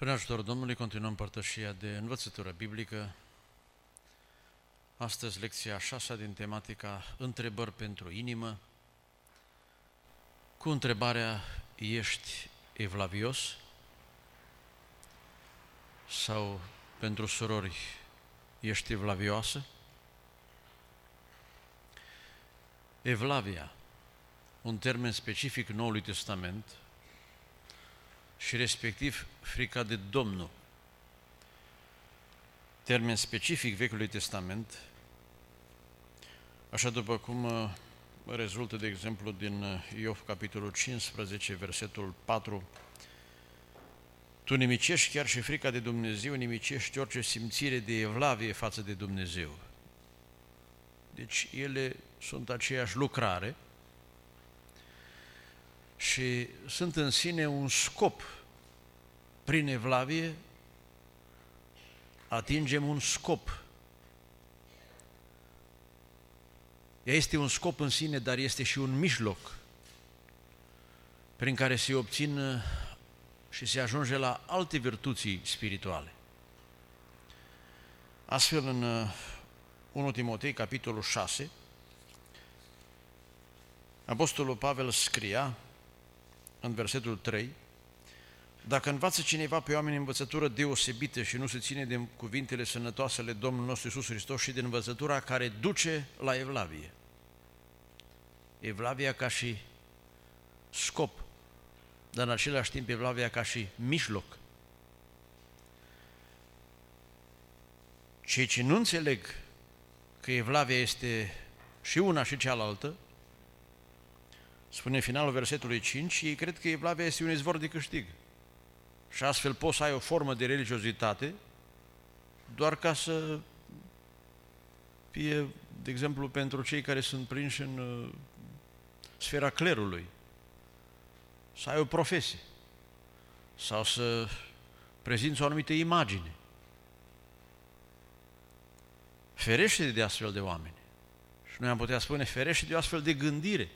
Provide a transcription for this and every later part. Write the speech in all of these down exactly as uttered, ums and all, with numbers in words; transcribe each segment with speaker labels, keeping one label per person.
Speaker 1: Prin ajutorul Domnului continuăm părtășia de învățătură biblică. Astăzi lecția a șasea din tematica Întrebări pentru inimă, cu întrebarea: ești evlavios? Sau pentru surori: ești evlavioasă? Evlavia, un termen specific Noului Testament și respectiv frica de Domnul, termen specific Vechiului Testament, așa după cum rezultă, de exemplu, din Iov, capitolul cincisprezece, versetul patru: tu nimicești chiar și frica de Dumnezeu, nimicești orice simțire de evlavie față de Dumnezeu. Deci ele sunt aceeași lucrare și sunt în sine un scop. Prin evlavie atingem un scop. Ea este un scop în sine, dar este și un mijloc prin care se obțin și se ajunge la alte virtuți spirituale. Astfel, în întâi Timotei, capitolul șase, Apostolul Pavel scria în versetul trei: dacă învață cineva pe oameni învățătură deosebită și nu se ține de cuvintele sănătoase ale Domnului nostru Iisus Hristos și de învățătura care duce la evlavie. Evlavia ca și scop, dar în același timp evlavia ca și mijloc. Cei ce nu înțeleg că evlavia este și una și cealaltă, spune finalul versetului cinci, ei cred că evlavia este un izvor de câștig. Și astfel poți să ai o formă de religiozitate doar ca să fie, de exemplu, pentru cei care sunt prinși în uh, sfera clerului, să ai o profesie sau să prezinți o anumită imagine. Ferește de astfel de oameni. Și noi am putea spune: ferește de o astfel de gândire.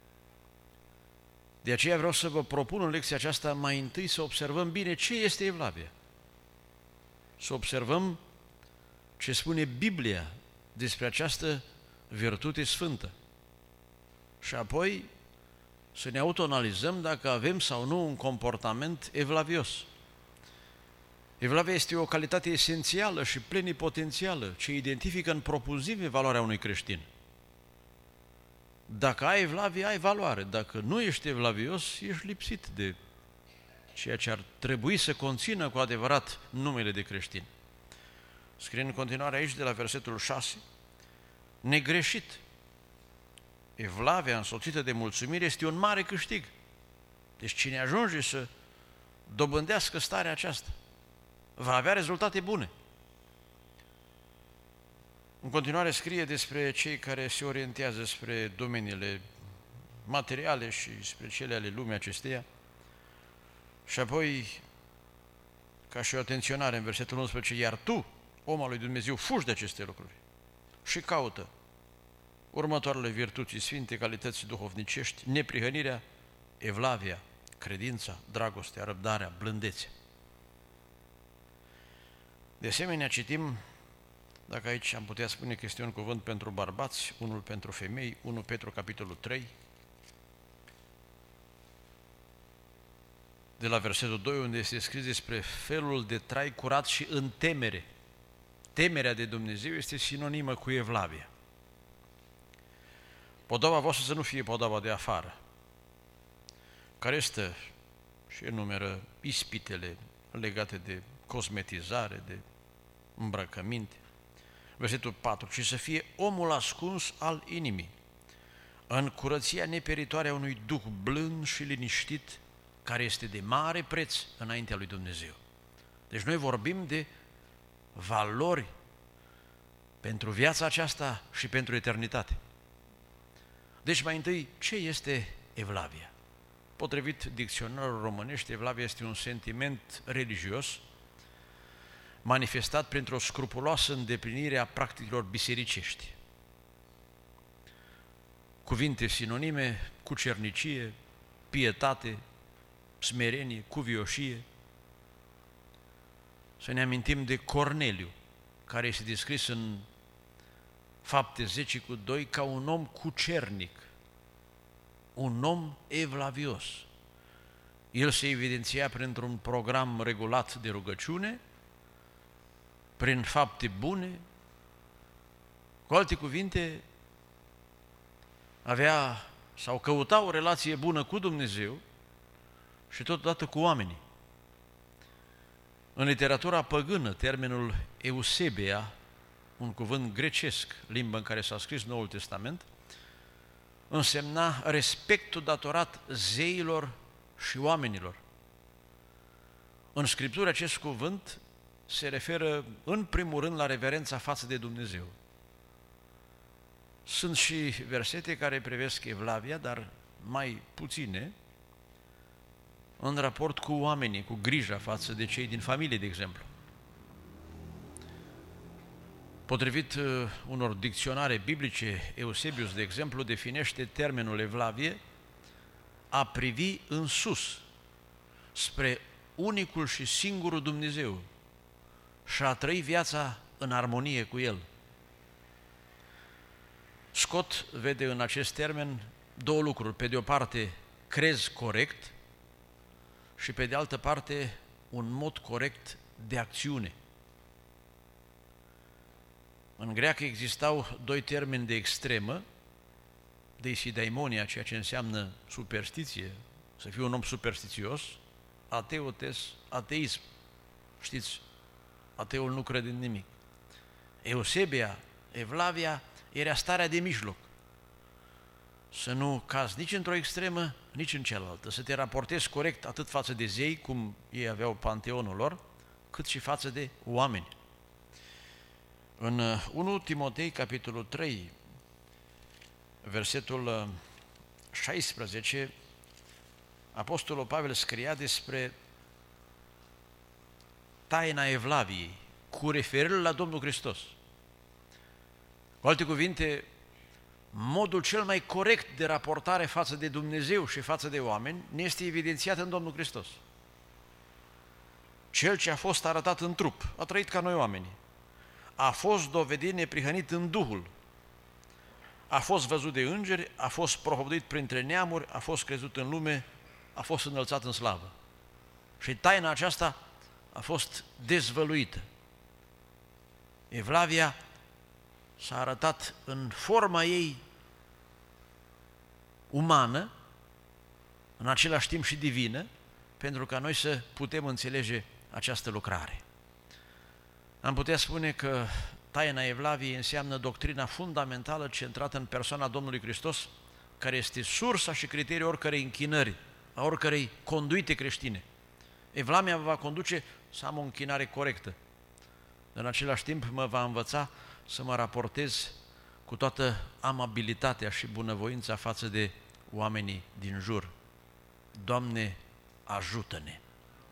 Speaker 1: De aceea vreau să vă propun în lecția aceasta mai întâi să observăm bine ce este evlavia. Să observăm ce spune Biblia despre această virtute sfântă. Și apoi să ne autoanalizăm dacă avem sau nu un comportament evlavios. Evlavia este o calitate esențială și plenipotențială ce identifică în profunzime valoarea unui creștin. Dacă ai evlavie, ai valoare. Dacă nu ești evlavios, ești lipsit de ceea ce ar trebui să conțină cu adevărat numele de creștin. Scrie în continuare aici, de la versetul șase: negreșit. Evlavia însoțită de mulțumire este un mare câștig. Deci cine ajunge să dobândească starea aceasta va avea rezultate bune. În continuare scrie despre cei care se orientează spre domeniile materiale și spre cele ale lumii acesteia. Și apoi, ca și o atenționare în versetul unsprezece: iar tu, om al lui Dumnezeu, fugi de aceste lucruri și caută următoarele virtuți sfinte, calități duhovnicești: neprihănirea, evlavia, credința, dragostea, răbdarea, blândețea. De asemenea, citim, dacă aici am putea spune că este un cuvânt pentru bărbați, unul pentru femei, întâi Petru, capitolul trei, de la versetul doi, unde este scris despre felul de trai curat și în temere. Temerea de Dumnezeu este sinonimă cu evlavia. Podoaba voastră să nu fie podoaba de afară, care este și enumeră ispitele legate de cosmetizare, de îmbrăcăminte. Versetul patru: și să fie omul ascuns al inimii, în curăția neperitoare a unui duh blând și liniștit, care este de mare preț înaintea lui Dumnezeu. Deci noi vorbim de valori pentru viața aceasta și pentru eternitate. Deci mai întâi, ce este evlavia? Potrivit dicționarului românești, evlavia este un sentiment religios manifestat printr-o scrupuloasă îndeplinire a practicilor bisericești. Cuvinte sinonime: cucernicie, pietate, smerenie, cuvioșie. să ne amintim de Corneliu, care este descris în Fapte zece cu doi ca un om cucernic, un om evlavios. El se evidenția printr-un program regulat de rugăciune, prin fapte bune. Cu alte cuvinte, avea sau căuta o relație bună cu Dumnezeu și totodată cu oamenii. În literatura păgână, termenul Eusebia, un cuvânt grecesc, limba în care s-a scris Noul Testament, însemna respectul datorat zeilor și oamenilor. În Scriptură acest cuvânt se referă în primul rând la reverența față de Dumnezeu. Sunt și versete care privesc evlavia, dar mai puține, în raport cu oamenii, cu grija față de cei din familie, de exemplu. Potrivit unor dicționare biblice, Eusebius, de exemplu, definește termenul evlavie a privi în sus, spre unicul și singurul Dumnezeu și a trăi viața în armonie cu El. Scott vede în acest termen două lucruri. Pe de o parte, crezi corect și pe de altă parte, un mod corect de acțiune. În greacă existau doi termeni de extremă, deisiddaimonia, ceea ce înseamnă superstiție, să fii un om superstițios, ateotes, ateism. Știți, ateul nu crede în nimic. Eusebia, evlavia, era starea de mijloc. Să nu cazi nici într-o extremă, nici în cealaltă. Să te raportezi corect atât față de zei, cum ei aveau panteonul lor, cât și față de oameni. În întâi Timotei, capitolul trei, versetul șaisprezece, Apostolul Pavel scria despre taina evlaviei, cu referire la Domnul Hristos. Cu alte cuvinte, modul cel mai corect de raportare față de Dumnezeu și față de oameni ne este evidențiat în Domnul Hristos. Cel ce a fost arătat în trup, a trăit ca noi oamenii, a fost dovedit neprihănit în Duhul, a fost văzut de îngeri, a fost propovăduit printre neamuri, a fost crezut în lume, a fost înălțat în slavă. Și taina aceasta a fost dezvăluită. Evlavia s-a arătat în forma ei umană, în același timp și divină, pentru ca noi să putem înțelege această lucrare. Am putea spune că taina evlaviei înseamnă doctrina fundamentală centrată în persoana Domnului Hristos, care este sursa și criteriul oricărei închinări, a oricărei conduite creștine. Evlavia mă va conduce să am o închinare corectă. În același timp mă va învăța să mă raportez cu toată amabilitatea și bunăvoința față de oamenii din jur. Doamne, ajută-ne!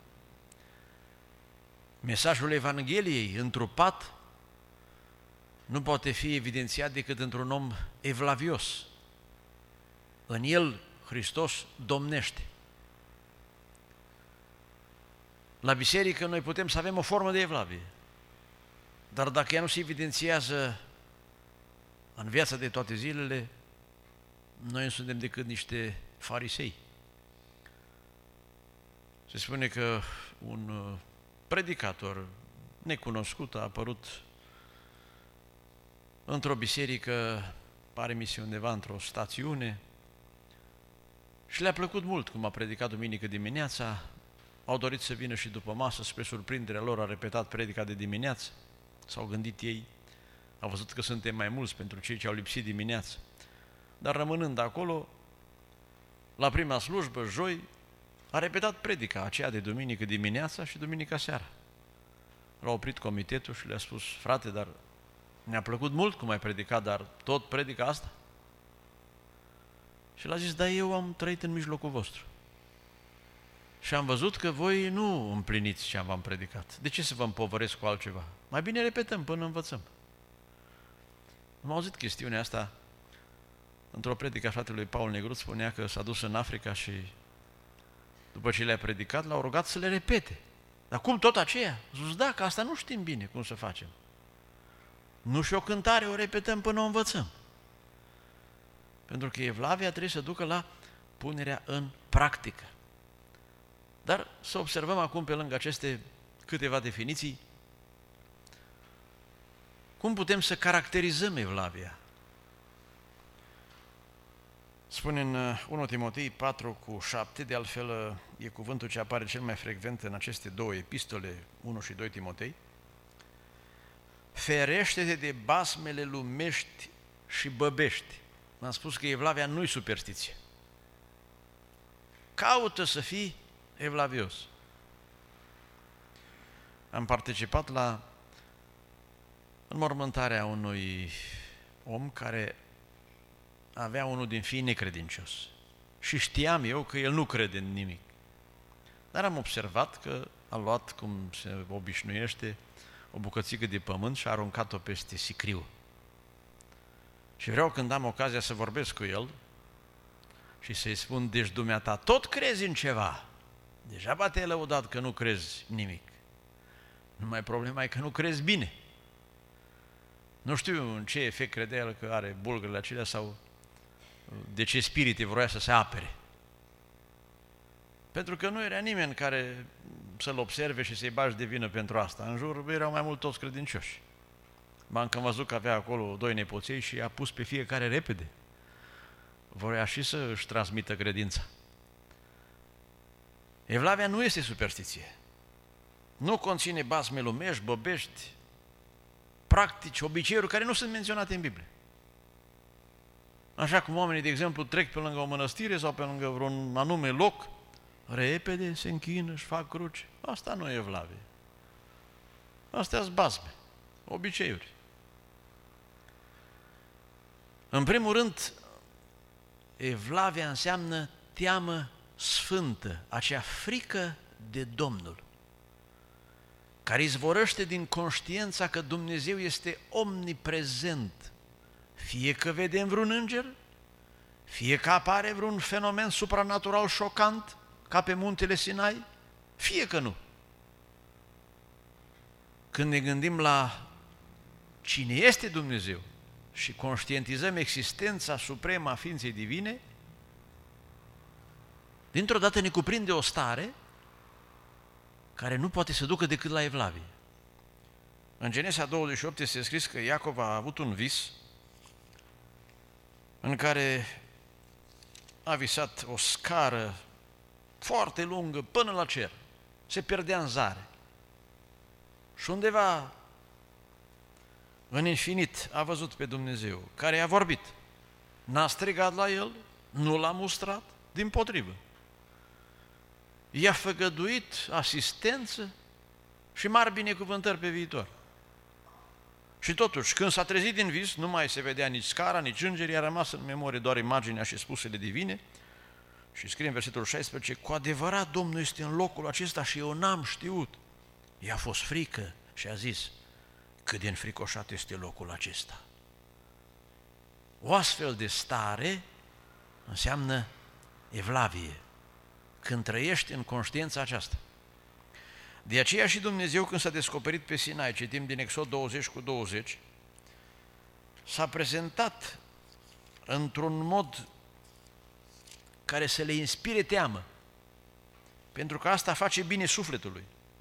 Speaker 1: Mesajul Evangheliei întrupat nu poate fi evidențiat decât într-un om evlavios. În el Hristos domnește. La biserică noi putem să avem o formă de evlavie, dar dacă ea nu se evidențiază în viața de toate zilele, noi nu suntem decât niște farisei. Se spune că un predicator necunoscut a apărut într-o biserică, pare mi se undeva într-o stațiune, și le-a plăcut mult cum a predicat duminică dimineața. Au dorit să vină și după masă, spre surprinderea lor a repetat predica de dimineață. S-au gândit ei, au văzut că suntem mai mulți pentru cei ce au lipsit dimineața. Dar rămânând acolo, la prima slujbă, joi, a repetat predica aceea de duminică dimineața și duminica seara. L-a oprit comitetul și le-a spus: frate, dar ne-a plăcut mult cum ai predicat, dar tot predica asta? Și l-a zis: da, eu am trăit în mijlocul vostru și am văzut că voi nu împliniți ce v-am predicat. De ce să vă împovăresc cu altceva? Mai bine repetăm până învățăm. Am auzit chestiunea asta într-o predică a fratelui Paul Negruț, spunea că s-a dus în Africa și după ce le-a predicat, l-au rugat să le repete. Dar cum tot aceea? Zic, da, că asta nu știm bine cum să facem. Nu și o cântare o repetăm până o învățăm. Pentru că evlavia trebuie să ducă la punerea în practică. Dar să observăm acum pe lângă aceste câteva definiții, cum putem să caracterizăm evlavia? Spune în unu Timotei patru cu șapte, de altfel e cuvântul ce apare cel mai frecvent în aceste două epistole, unu și doi Timotei, ferește-te de basmele lumești și băbești. M-am spus că evlavia nu-i superstiție. Caută să fii evlavios. Am participat la înmormântarea unui om care avea unul din fii necredincios. Și știam eu că el nu crede în nimic. Dar am observat că a luat, cum se obișnuiește, o bucățică de pământ și a aruncat-o peste sicriu. Și vreau, când am ocazia să vorbesc cu el și să-i spun, deci dumneata tot crezi în ceva. Degeaba te-ai lăudat că nu crezi nimic. Numai problema e că nu crezi bine. Nu știu în ce efect credea el că are bulgările acelea sau de ce spirite vroia să se apere. Pentru că nu era nimeni care să-l observe și să-i bagi de vină pentru asta. În jur erau mai mult toți credincioși. M-am că văzut că avea acolo doi nepoței și i-a pus pe fiecare repede. Vroia și să își transmită credința. Evlavia nu este superstiție. Nu conține basme lumești, băbești, practici, obiceiuri care nu sunt menționate în Biblie. Așa cum oamenii, de exemplu, trec pe lângă o mănăstire sau pe lângă vreun anume loc, repede se închină, își fac cruce. Asta nu e evlavie. Astea-s basme, obiceiuri. În primul rând, evlavia înseamnă teamă sfântă, acea frică de Domnul, care izvorăște din conștiința că Dumnezeu este omniprezent, fie că vedem vreun înger, fie că apare vreun fenomen supranatural șocant, ca pe muntele Sinai, fie că nu. Când ne gândim la cine este Dumnezeu și conștientizăm existența supremă a ființei divine, dintr-o dată ne cuprinde o stare care nu poate să ducă decât la evlavie. În Genesa douăzeci și opt este scris că Iacov a avut un vis în care a visat o scară foarte lungă până la cer. Se pierdea în zare. Și undeva în infinit a văzut pe Dumnezeu, care i-a vorbit. N-a strigat la el, nu l-a mustrat, dimpotrivă. I-a făgăduit asistență și mari binecuvântări pe viitor. Și totuși, când s-a trezit din vis, nu mai se vedea nici scara, nici îngerii, a rămas în memorie doar imaginea și spusele divine. Și scrie în versetul șaisprezece, cu adevărat Domnul este în locul acesta și eu n-am știut. I-a fost frică și a zis, cât de înfricoșat este locul acesta. O astfel de stare înseamnă evlavie, când trăiești în conștiința aceasta. De aceea și Dumnezeu, când s-a descoperit pe Sinai, citim din Exod douăzeci cu douăzeci, s-a prezentat într-un mod care să le inspire teamă, pentru că asta face bine sufletului.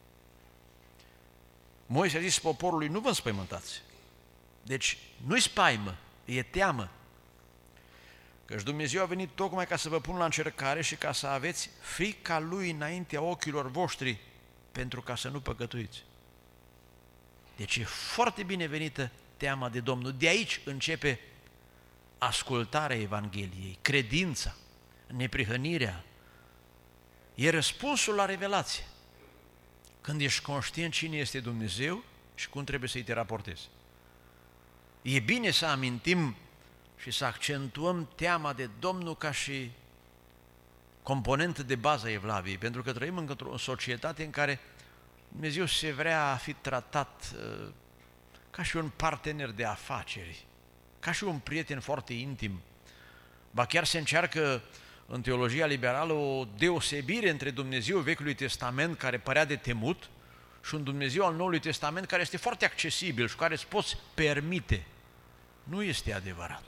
Speaker 1: Moise a zis poporului, nu vă înspăimântați. Deci nu-i spaimă, e teamă. Căci Dumnezeu a venit tocmai ca să vă pună la încercare și ca să aveți frica Lui înaintea ochilor voștri, pentru ca să nu păcătuiți. Deci e foarte binevenită teama de Domnul. De aici începe ascultarea Evangheliei, credința, neprihănirea. E răspunsul la revelație. Când ești conștient cine este Dumnezeu și cum trebuie să-i te raportezi. E bine să amintim și să accentuăm teama de Domnul ca și componentă de bază a evlaviei, pentru că trăim într-o societate în care Dumnezeu se vrea a fi tratat uh, ca și un partener de afaceri, ca și un prieten foarte intim. Ba chiar se încearcă în teologia liberală o deosebire între Dumnezeu Vechiului Testament, care părea de temut, și un Dumnezeu al Noului Testament care este foarte accesibil și care îți poți permite. Nu este adevărat.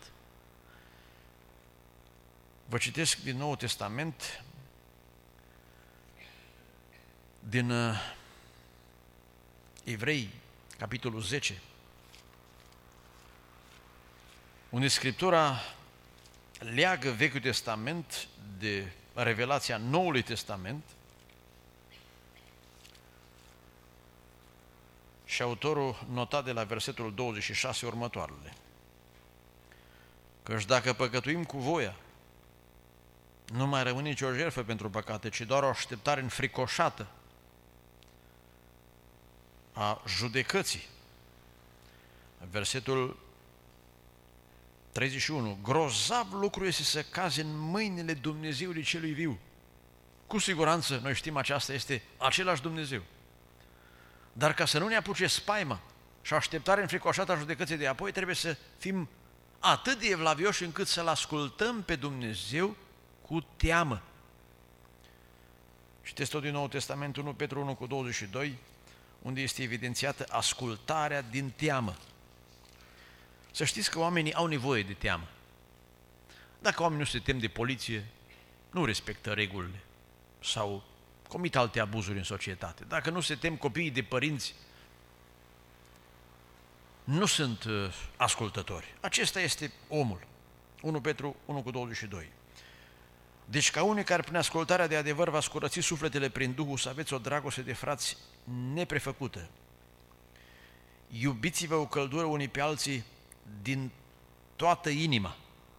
Speaker 1: Vă citesc din Noul Testament, din uh, Evrei, capitolul zece, unde Scriptura leagă Vechiul Testament de revelația Noului Testament și autorul nota de la versetul douăzeci și șase următoarele. Căci dacă păcătuim cu voia, nu mai rămâne nicio jertfă pentru păcate, ci doar o așteptare înfricoșată a judecății. Versetul treizeci și unu. Grozav lucru este să cazi în mâinile Dumnezeului celui viu. Cu siguranță, noi știm, aceasta este același Dumnezeu. Dar ca să nu ne apuce spaima și așteptare înfricoșată a judecății de apoi, trebuie să fim atât de evlavioși încât să-L ascultăm pe Dumnezeu cu teamă. Citesc tot din Noul Testament, unu Petru unu cu douăzeci și doi, unde este evidențiată ascultarea din teamă. Să știți că oamenii au nevoie de teamă. Dacă oamenii nu se tem de poliție, nu respectă regulile sau comit alte abuzuri în societate. Dacă nu se tem copiii de părinți, nu sunt uh, ascultători. Acesta este omul. unu Petru unu cu douăzeci și doi. Deci ca unii care prin ascultarea de adevăr va scurăți sufletele prin Duhul, să aveți o dragoste de frați neprefăcută. Iubiți-vă o căldură unii pe alții din toată inima.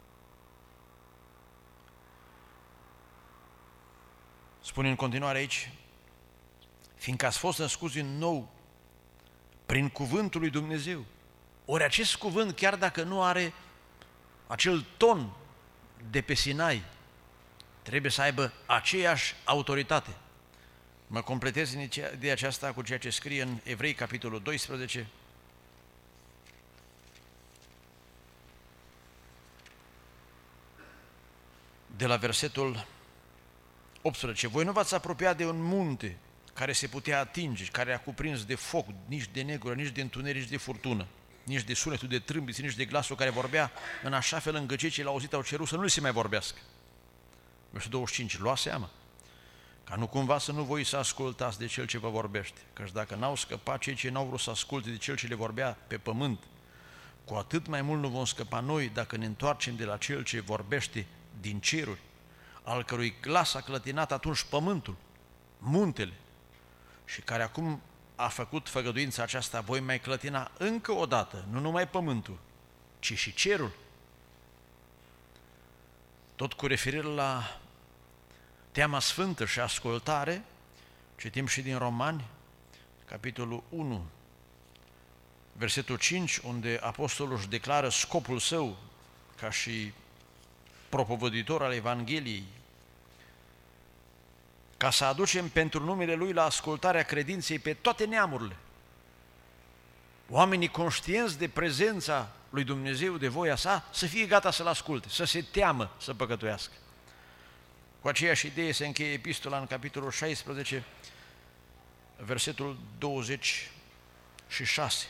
Speaker 1: Spune în continuare aici, fiindcă ați fost născuți din nou prin cuvântul lui Dumnezeu. Ori acest cuvânt, chiar dacă nu are acel ton de pe Sinai, trebuie să aibă aceeași autoritate. Mă completez de aceasta cu ceea ce scrie în Evrei, capitolul doisprezece, de la versetul optsprezece. Voi nu v-ați apropiat de un munte care se putea atinge, care a cuprins de foc, nici de negură, nici de întuneric, nici de furtună, nici de sunetul de trâmbiți, nici de glasul care vorbea în așa fel încât cei ce l-au auzit au cerut să nu li se mai vorbească. Versetul douăzeci și cinci. Luați seama, ca nu cumva să nu voi să ascultați de cel ce vă vorbește, căci dacă n-au scăpat cei ce n-au vrut să asculte de cel ce le vorbea pe pământ, cu atât mai mult nu vom scăpa noi dacă ne întoarcem de la cel ce vorbește din ceruri, al cărui glas a clătinat atunci pământul, muntele, și care acum a făcut făgăduința aceasta, voi mai clătina încă o dată, nu numai pământul, ci și cerul. Tot cu referire la teama sfântă și ascultare, citim și din Romani, capitolul unu, versetul cinci, unde apostolul își declară scopul său ca și propovăditor al Evangheliei, ca să aducem pentru numele Lui la ascultarea credinței pe toate neamurile. Oamenii conștienți de prezența lui Dumnezeu, de voia sa, să fie gata să-L asculte, să se teamă să păcătuiască. Cu aceeași idee se încheie epistola în capitolul șaisprezece, versetul douăzeci și șase.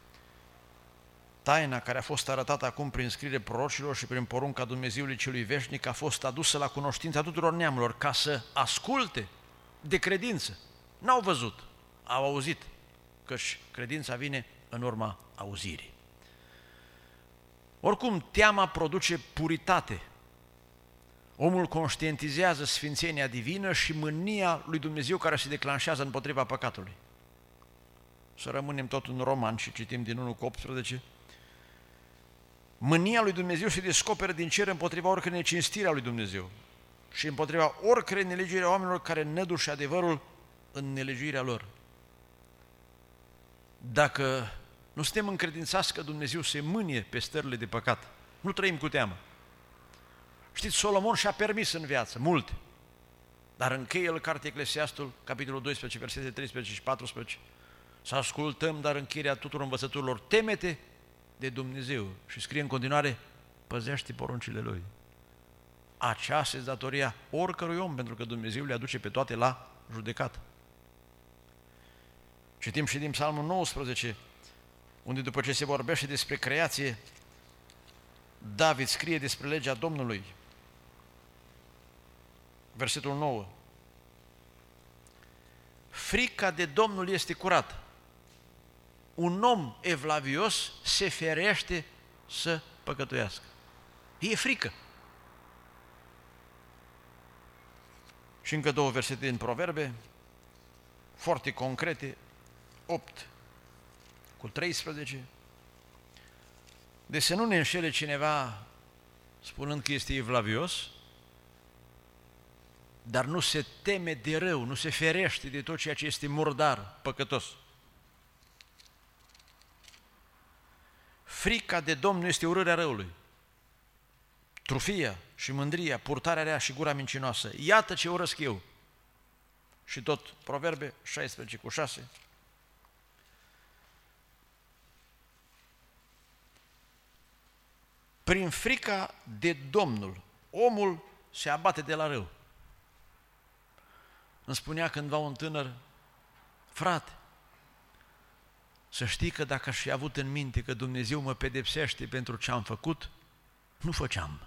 Speaker 1: Taina care a fost arătată acum prin scriere prorocilor și prin porunca Dumnezeului celui veșnic a fost adusă la cunoștința tuturor neamurilor ca să asculte de credință. N-au văzut, au auzit, căci credința vine în urma auzirii. Oricum, teama produce puritate. Omul conștientizează sfințenia divină și mânia lui Dumnezeu care se declanșează împotriva păcatului. Să rămânem tot în Roman și citim din unu cu optsprezece. Mânia lui Dumnezeu se descoperă din cer împotriva oricărei necinstire a lui Dumnezeu și împotriva oricărei nelegiuire a oamenilor care năduși adevărul în nelegiuirea lor. Dacă nu suntem încredințați că Dumnezeu se mânie pe stările de păcat, nu trăim cu teamă. Știți, Solomon și-a permis în viață multe, dar încheie el cartea Eclesiastul, capitolul doisprezece, versetele treisprezece și paisprezece, să ascultăm, dar încheierea tuturor învățăturilor, temete de Dumnezeu, și scrie în continuare, păzește poruncile Lui. Aceasta este datoria oricărui om, pentru că Dumnezeu le aduce pe toate la judecată. Citim și din Psalmul nouăsprezece, unde după ce se vorbește despre creație, David scrie despre legea Domnului. Versetul nouă. Frica de Domnul este curată. Un om evlavios se ferește să păcătuiască. E frică. Și încă două versete din Proverbe, foarte concrete, opt cu treisprezece. De să nu ne înșele cineva spunând că este evlavios, dar nu se teme de rău, nu se ferește de tot ceea ce este murdar, păcătos. Frica de Domnul este urârea răului. Trufia și mândria, purtarea rea și gura mincinoasă. Iată ce urăsc eu. Și tot Proverbe șaisprezece cu șase. Prin frica de Domnul, omul se abate de la rău. Îmi spunea cândva un tânăr, frate, să știi că dacă aș fi avut în minte că Dumnezeu mă pedepsește pentru ce am făcut, nu făceam.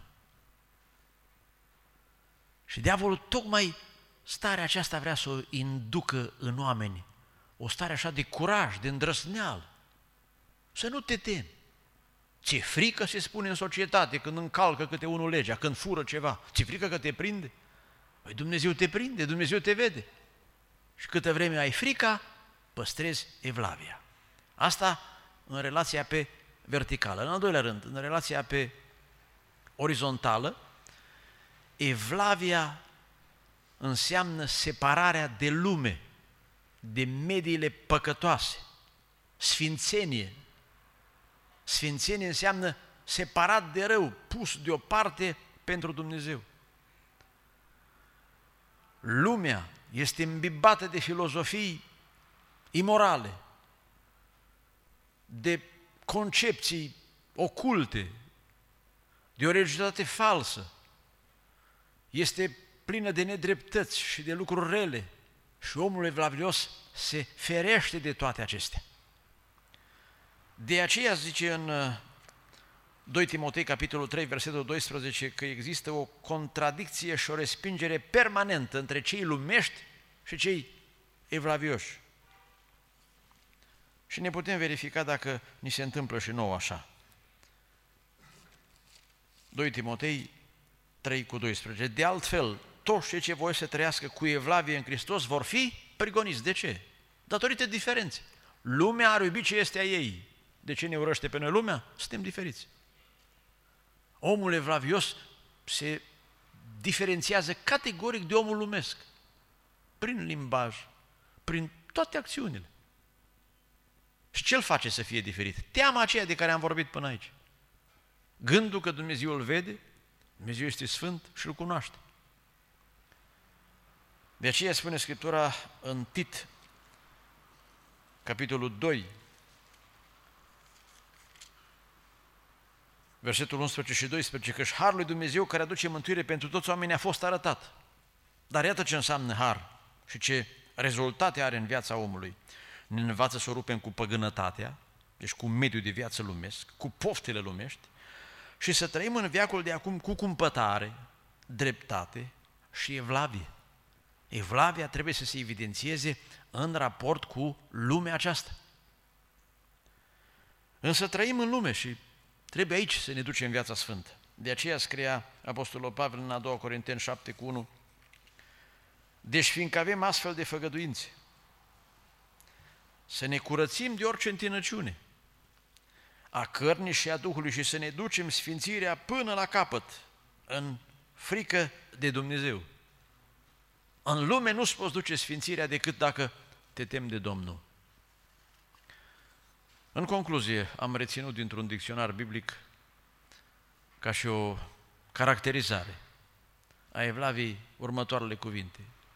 Speaker 1: Și diavolul tocmai starea aceasta vrea să o inducă în oameni, o stare așa de curaj, de îndrăzneală. Să nu te temi. Ți-e frică, se spune în societate, când încalcă câte unul legea, când fură ceva. Ți-e frică că te prinde? Păi Dumnezeu te prinde, Dumnezeu te vede. Și câtă vreme ai frica, păstrezi evlavia. Asta în relația pe verticală. În al doilea rând, în relația pe orizontală, evlavia înseamnă separarea de lume, de mediile păcătoase. Sfințenie. Sfințenie înseamnă separat de rău, pus deoparte pentru Dumnezeu. Lumea este îmbibată de filozofii imorale, de concepții oculte, de o religiozitate falsă. Este plină de nedreptăți și de lucruri rele și omul evlavios se ferește de toate acestea. De aceea zice în doi Timotei, capitolul trei, versetul doisprezece, că există o contradicție și o respingere permanentă între cei lumești și cei evlavioși. Și ne putem verifica dacă ni se întâmplă și nouă așa. doi Timotei trei cu doisprezece. De altfel, toți cei ce vor să trăiască cu evlavie în Hristos vor fi prigoniți. De ce? Datorită diferenței. Lumea ar iubi ce este a ei. De ce ne urăște pe noi lumea? Suntem diferiți. Omul evlavios se diferențiază categoric de omul lumesc, prin limbaj, prin toate acțiunile. Și ce îl face să fie diferit? Teama aceea de care am vorbit până aici. Gândul că Dumnezeu îl vede, Dumnezeu este sfânt și îl cunoaște. De aceea spune Scriptura în Tit, capitolul doi, versetul unsprezece și doisprezece, că și harul lui Dumnezeu care aduce mântuire pentru toți oamenii a fost arătat. Dar iată ce înseamnă har și ce rezultate are în viața omului. Ne învață să o rupem cu păgânătatea, deci cu mediul de viață lumesc, cu poftele lumești, și să trăim în veacul de acum cu cumpătare, dreptate și evlavie. Evlavia trebuie să se evidențieze în raport cu lumea aceasta. Însă trăim în lume și trebuie aici să ne ducem viața sfântă. De aceea scria Apostolul Pavel în a doua Corinteni șapte cu unu, deci fiindcă avem astfel de făgăduințe, să ne curățim de orice întinăciune a cărnii și a Duhului și să ne ducem sfințirea până la capăt, în frică de Dumnezeu. În lume nu-ți poți duce sfințirea decât dacă te temi de Domnul. În concluzie, am reținut dintr-un dicționar biblic ca și o caracterizare a evlaviei următoarele cuvinte.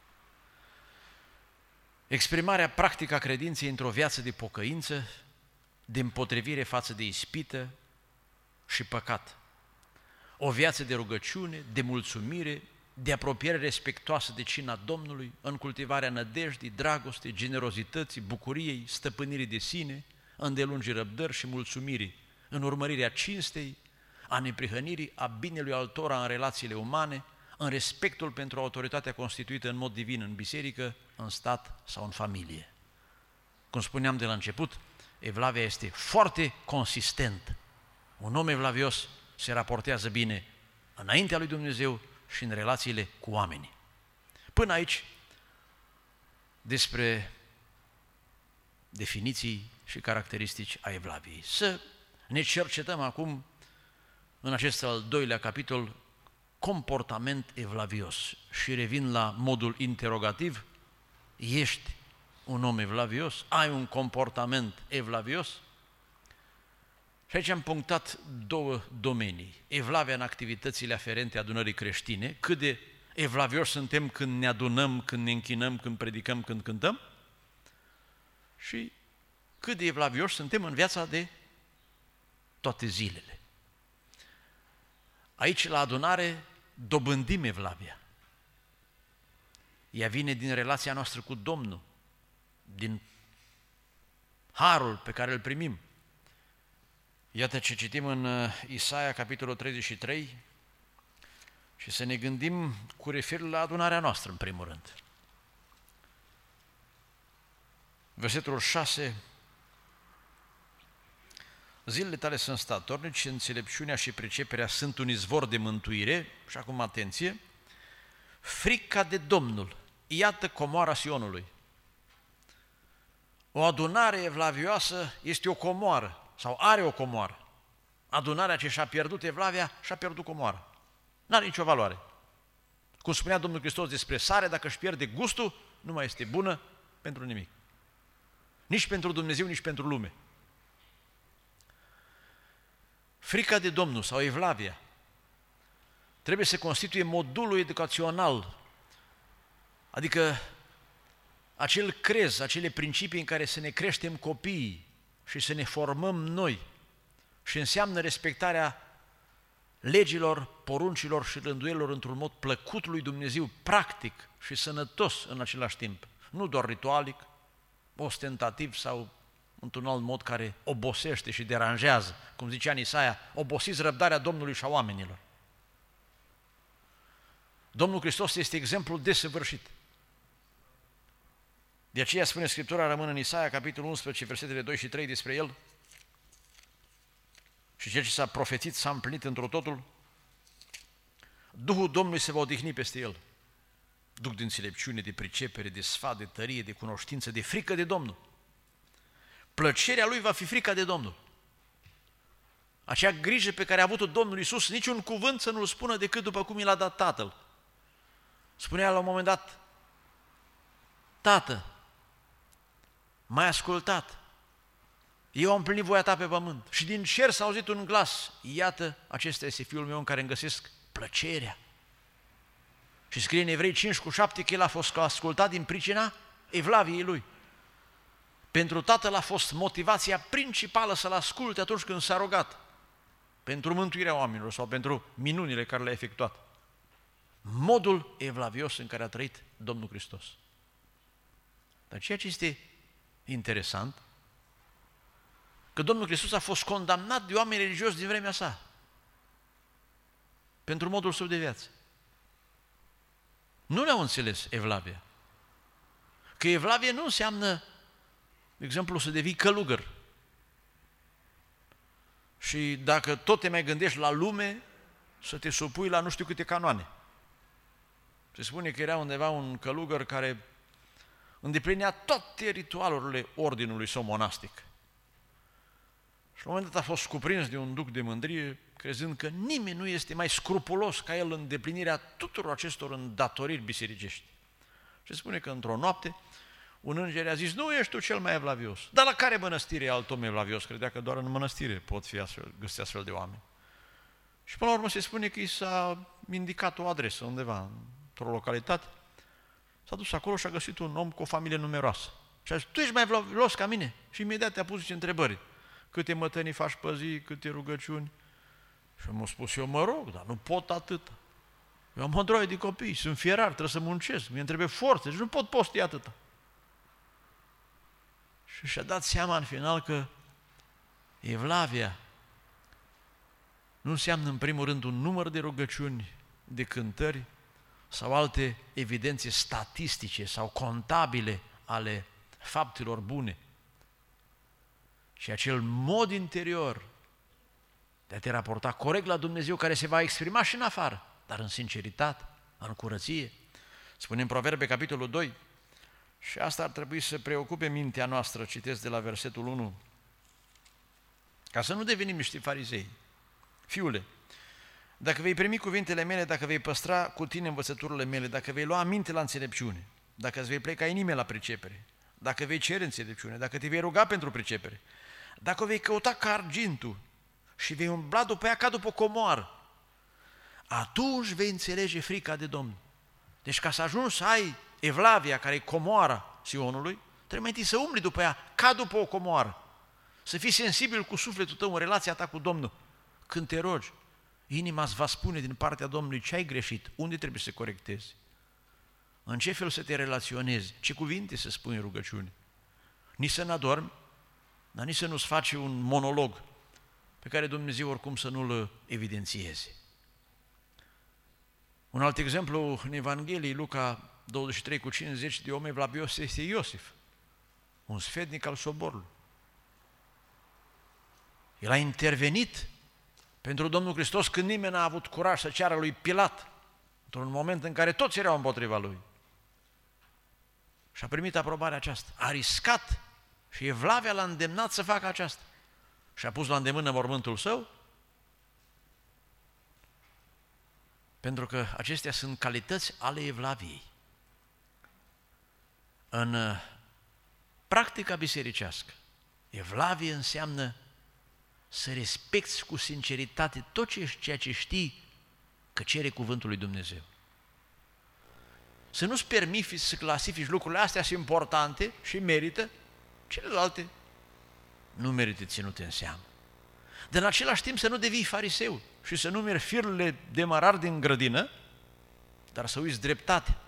Speaker 1: Exprimarea practică a credinței într-o viață de pocăință, de împotrivire față de ispită și păcat. O viață de rugăciune, de mulțumire de apropiere respectoasă de cina Domnului, în cultivarea nădejdii, dragostei, generozității, bucuriei, stăpânirii de sine, îndelungii răbdări și mulțumirii, în urmărirea cinstei, a neprihănirii, a binelui altora în relațiile umane, în respectul pentru autoritatea constituită în mod divin în biserică, în stat sau în familie. Cum spuneam de la început, evlavia este foarte consistent. Un om evlavios se raportează bine înaintea lui Dumnezeu și în relațiile cu oamenii. Până aici, despre definiții și caracteristici a evlaviei. Să ne cercetăm acum, în acest al doilea capitol, comportament evlavios. Și revin la modul interogativ: ești un om evlavios? Ai un comportament evlavios? Și aici am punctat două domenii. Evlavia în activitățile aferente adunării creștine, cât de evlavioși suntem când ne adunăm, când ne închinăm, când predicăm, când cântăm, și cât de evlavioși suntem în viața de toate zilele. Aici, la adunare, dobândim evlavia. Ea vine din relația noastră cu Domnul, din harul pe care îl primim. Iată ce citim în Isaia, capitolul treizeci și trei, și să ne gândim cu referire la adunarea noastră, în primul rând. Versetul șase: zilele tale sunt statornici și înțelepciunea și priceperea sunt un izvor de mântuire. Și acum atenție: frica de Domnul, iată comoara Sionului. O adunare evlavioasă este o comoară, sau are o comoară. Adunarea ce și-a pierdut evlavia, și-a pierdut comoara. N-are nicio valoare. Cum spunea Domnul Hristos despre sare, dacă își pierde gustul, nu mai este bună pentru nimic. Nici pentru Dumnezeu, nici pentru lume. Frica de Domnul sau evlavia trebuie să constituie modulul educațional, adică acel crez, acele principii în care să ne creștem copiii și să ne formăm noi, și înseamnă respectarea legilor, poruncilor și rânduielilor într-un mod plăcut lui Dumnezeu, practic și sănătos în același timp, nu doar ritualic, ostentativ sau într-un alt mod care obosește și deranjează, cum zicea în Isaia: obosiți răbdarea Domnului și a oamenilor. Domnul Hristos este exemplul desăvârșit. De aceea spune Scriptura, rămân în Isaia, capitolul unsprezece, versetele doi și trei despre el: și ceea ce s-a profețit s-a împlinit într-o totul, Duhul Domnului se va odihni peste el, Duh de înțelepciune, de pricepere, de sfat, de tărie, de cunoștință, de frică de Domnul. Plăcerea lui va fi frica de Domnul. Acea grijă pe care a avut-o Domnul Iisus, niciun cuvânt să nu-l spună decât după cum i l-a dat Tatăl. Spunea la un moment dat: Tată, m-ai ascultat, eu am împlinit voia ta pe pământ. Și din cer s-a auzit un glas: iată, acesta este Fiul meu în care îmi găsesc plăcerea. Și scrie în Evrei cinci cu șapte că el a fost ascultat din pricina evlaviei lui. Pentru Tatăl a fost motivația principală să-l asculte atunci când s-a rugat pentru mântuirea oamenilor sau pentru minunile care le-a efectuat. Modul evlavios în care a trăit Domnul Hristos. Dar ceea ce este interesant, că Domnul Hristos a fost condamnat de oameni religioși din vremea sa pentru modul său de viață. Nu le-au înțeles evlavia. Că evlavie nu înseamnă, de exemplu, să devii călugăr. Și dacă tot te mai gândești la lume, să te supui la nu știu câte canoane. Se spune că era undeva un călugăr care îndeplinea toate ritualurile ordinului său monastic. Și la un moment dat a fost cuprins de un duc de mândrie, crezând că nimeni nu este mai scrupulos ca el în îndeplinirea tuturor acestor îndatoriri bisericești. Și spune că într-o noapte un înger a zis: nu ești tu cel mai evlavios. Dar la care mănăstire e alt om evlavios? Credea că doar în mănăstire pot fi astfel, găsi astfel de oameni. Și până la urmă se spune că i s-a indicat o adresă undeva, într-o localitate. S-a dus acolo și a găsit un om cu o familie numeroasă. Și a zis: tu ești mai evlavios ca mine? Și imediat te-a pus zice întrebări. Câte mătănii faci pe zi, câte rugăciuni? Și am spus: eu mă rog, dar nu pot atât. Eu am o droaie de copii, sunt fierar, trebuie să muncesc, mi-e trebuie forțe, deci nu pot posti atâta. Și și-a dat seama în final că evlavia nu înseamnă în primul rând un număr de rugăciuni, de cântări sau alte evidențe statistice sau contabile ale faptelor bune, ci acel mod interior de a te raporta corect la Dumnezeu, care se va exprima și în afară, dar în sinceritate, în curăție. Spune în Proverbe, capitolul doi, și asta ar trebui să preocupe mintea noastră, citesc de la versetul unu, ca să nu devenim niște farizei. Fiule, dacă vei primi cuvintele mele, dacă vei păstra cu tine învățăturile mele, dacă vei lua aminte la înțelepciune, dacă îți vei pleca inime la pricepere, dacă vei cere înțelepciune, dacă te vei ruga pentru pricepere, dacă o vei căuta ca argintul și vei umbla după ea ca după o comoară, atunci vei înțelege frica de Domnul. Deci ca să ajungi să ai evlavia, care e comoara Sionului, trebuie mai întâi să umbli după ea ca după o comoară, să fii sensibil cu sufletul tău în relația ta cu Domnul. Când te rogi, inima îți va spune din partea Domnului ce ai greșit, unde trebuie să corectezi, în ce fel să te relaționezi, ce cuvinte să spui în rugăciune. Nici să n-adormi, dar nici să nu-ți faci un monolog pe care Dumnezeu oricum să nu-l evidențieze. Un alt exemplu în Evanghelie, Luca douăzeci și trei cu cincizeci, de om evlavios este Iosif, un sfetnic al soborului. El a intervenit pentru Domnul Hristos când nimeni n-a avut curaj să ceară lui Pilat, într-un moment în care toți erau împotriva lui. Și a primit aprobarea aceasta. A riscat și evlavia l-a îndemnat să facă aceasta. Și a pus la îndemână mormântul său, pentru că acestea sunt calități ale evlaviei. În practica bisericească, evlavie înseamnă să respecti cu sinceritate tot ceea ce știi că cere cuvântul lui Dumnezeu. Să nu-ți permiți să clasifici lucrurile astea sunt importante și merită, celelalte nu merită ținute în seamă. Dar în același timp să nu devii fariseu și să nu mergi firele de mărar din grădină, dar să uiți dreptate.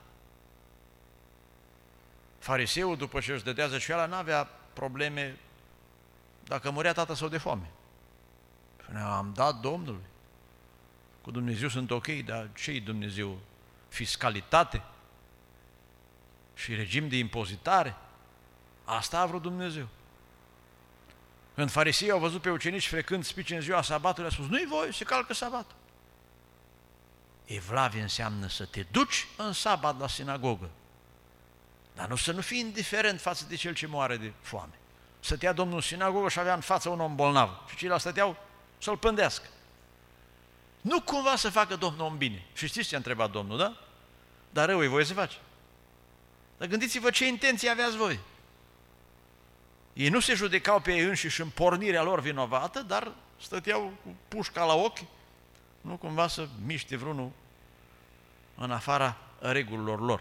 Speaker 1: Fariseul, după ce își dădea zăceala, n-avea probleme dacă murea tata sau de foame. Spunea, am dat Domnului. Cu Dumnezeu sunt ok, dar ce-i Dumnezeu? Fiscalitate și regim de impozitare? Asta a vrut Dumnezeu. Când fariseii au văzut pe ucenici frecând spice în ziua sabatului, a spus, nu-i voie, se calcă sabatul. Evlavie înseamnă să te duci în sabat la sinagogă, dar nu să nu fii indiferent față de cel ce moare de foame. Stătea Domnul în sinagogă și avea în față un om bolnav și ceilalți stăteau să-l pândească. Nu cumva să facă Domnul om bine. Și știți ce a întrebat Domnul, da? Dar rău e voie să faci. Dar gândiți-vă ce intenții aveați voi. Ei nu se judecau pe ei înșiși în pornirea lor vinovată, dar stăteau cu pușca la ochi, nu cumva să miște vreunul în afara regulilor lor.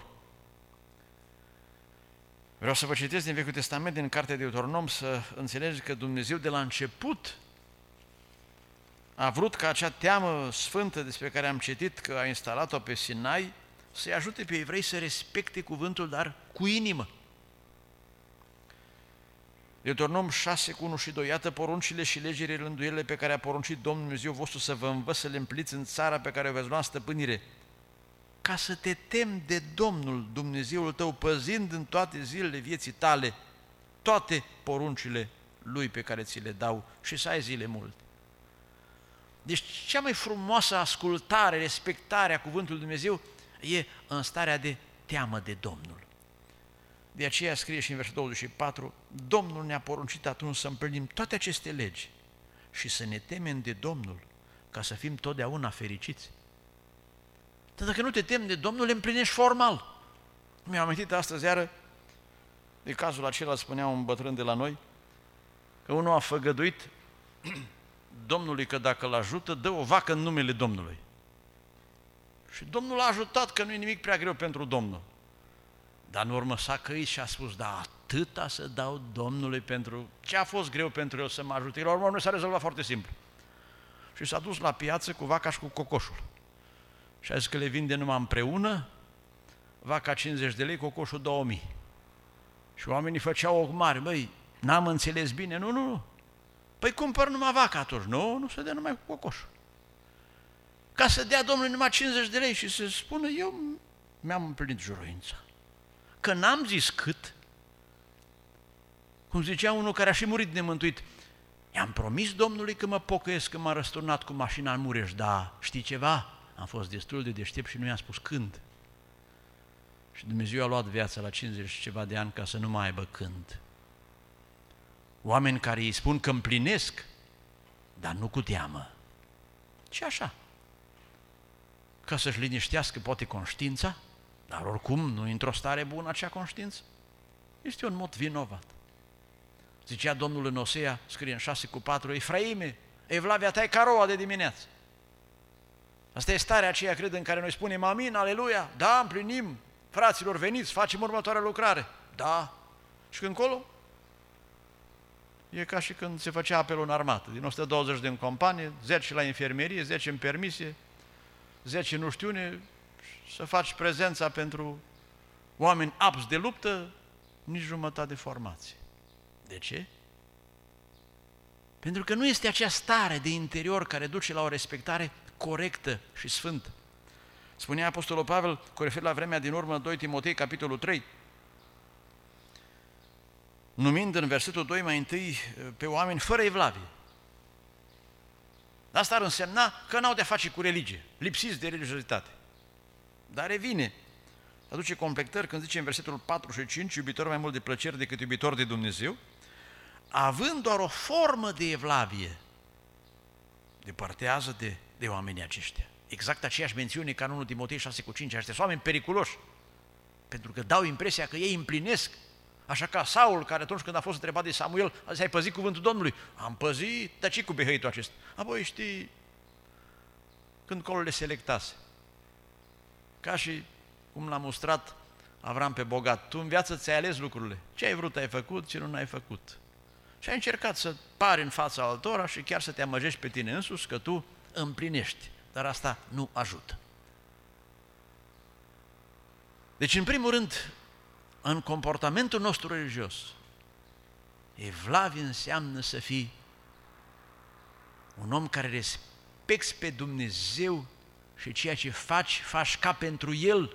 Speaker 1: Vreau să vă citesc din Vechiul Testament, din Cartea de Deuteronom, să înțelegeți că Dumnezeu de la început a vrut ca acea teamă sfântă despre care am citit că a instalat-o pe Sinai să-i ajute pe evrei să respecte cuvântul, dar cu inimă. Deuteronom șase, cu unu și doi, iată poruncile și legile, rânduielile pe care a poruncit Domnul Dumnezeu vostru să vă învăț să le împliți în țara pe care o veți lua în stăpânire, ca să te temi de Domnul Dumnezeul tău, păzind în toate zilele vieții tale toate poruncile Lui pe care ți le dau și să ai zile multe. Deci cea mai frumoasă ascultare, respectare a cuvântului Dumnezeu e în starea de teamă de Domnul. De aceea scrie și în versetul douăzeci și patru, Domnul ne-a poruncit atunci să împlinim toate aceste legi și să ne temem de Domnul, ca să fim totdeauna fericiți. Dar dacă nu te temi de Domnul, le împlinești formal. Mi-am amintit astăzi seară de cazul acela, spunea un bătrân de la noi, că unul a făgăduit Domnului că dacă îl ajută, dă o vacă în numele Domnului. Și Domnul a ajutat, că nu e nimic prea greu pentru Domnul. Dar în urmă s-a căit și a spus, da, atâta să dau Domnului pentru ce a fost greu pentru el să mă ajute. La urmă nu s-a rezolvat foarte simplu. Și s-a dus la piață cu vaca și cu cocoșul. și a zis că le vinde numai împreună, vaca cincizeci de lei, cocoșul două mii. Și oamenii făceau o mare, băi, n-am înțeles bine, nu, nu, nu. Păi cumpăr numai vaca atunci. Nu, nu se dea numai cu cocoșul. Ca să dea Domnului numai cincizeci de lei și să spună, eu mi-am împlinit juruința. Că n-am zis cât. Cum zicea unul care a și murit nemântuit, i-am promis Domnului că mă pocăiesc, că m-a răsturnat cu mașina în Mureș, dar știi ceva? Am fost destul de deștept și nu i-am spus când. Și Dumnezeu a luat viața la cincizeci și ceva de ani ca să nu mai aibă când. Oameni care îi spun că împlinesc, dar nu cu teamă. Și așa. Ca să-și liniștească poate conștiința, dar oricum nu într-o stare bună acea conștiință. Este un mod vinovat. Zicea Domnul în Osea, scrie în șase cu patru, Efraime, evlavia ta e ca roa de dimineață. Asta e starea aceea, cred, în care noi spunem amin, aleluia, da, împlinim, fraților, veniți, facem următoarea lucrare. Da. Și când încolo? E ca și când se făcea apelul în armată, din o sută douăzeci de în companie, zece la infirmerie, zece în permisie, zece nu știu ne, să faci prezența pentru oameni apți de luptă, nici jumătate de formație. De ce? Pentru că nu este acea stare de interior care duce la o respectare corectă și sfântă. Spunea Apostolul Pavel, cu refer la vremea din urmă, doi Timotei, capitolul trei, numind în versetul doi mai întâi pe oameni fără evlavie. Asta ar însemna că n-au de-a face cu religie, lipsiți de religiozitate. Dar revine, aduce completări când zice în versetul patru și cinci, iubitor mai mult de plăceri decât iubitor de Dumnezeu, având doar o formă de evlavie, depărtează de, de oamenii aceștia. Exact aceeași mențiune ca în unu Timotei șase cu cinci, aceștia sunt oameni periculoși, pentru că dau impresia că ei împlinesc. Așa ca Saul, care atunci când a fost întrebat de Samuel, a zis, ai păzit cuvântul Domnului? Am păzit, dar ce cu behăitul acesta? Apoi știi, când colo le selectase, ca și cum l-a mustrat Avram pe bogat, tu în viață ți-ai ales lucrurile, ce ai vrut ai făcut, ce nu n-ai făcut. Și ai încercat să pari în fața altora și chiar să te amăgești pe tine însuși că tu împlinești, dar asta nu ajută. Deci, în primul rând, în comportamentul nostru religios, evlavie înseamnă să fii un om care respecti pe Dumnezeu și ceea ce faci, faci ca pentru El.